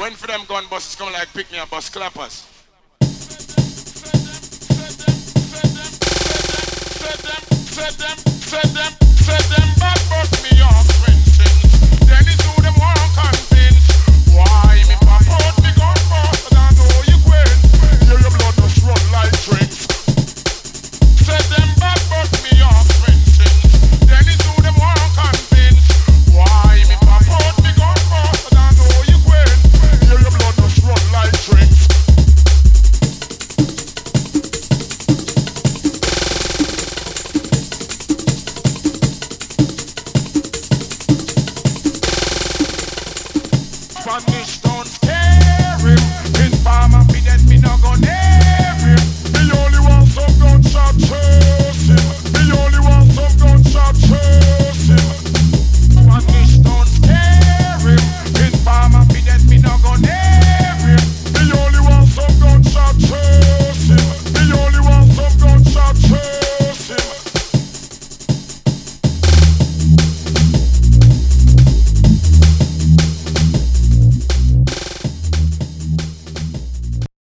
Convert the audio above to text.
When for them gun buses come like pick me up bus clappers. Set them back, but me off, for instance. Then it's who them want convince. Why me pop out me gun bust and I know you quit. Hear your blood just run like drinks. Set them back, but me off, for instance. Then it's who them want convince. Why me pop out me gun bust and I know you quit. Hear your blood just run like drinks. Spanish don't scare him. His farmer be dead, me no go near